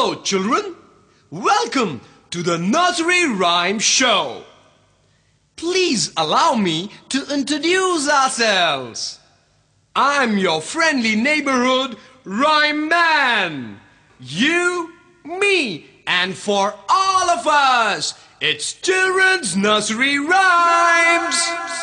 Hello, children. Welcome to the Nursery Rhyme Show. Please allow me to introduce ourselves. I'm your friendly neighborhood rhyme man. You, me, and for all of us, it's Children's Nursery Rhymes.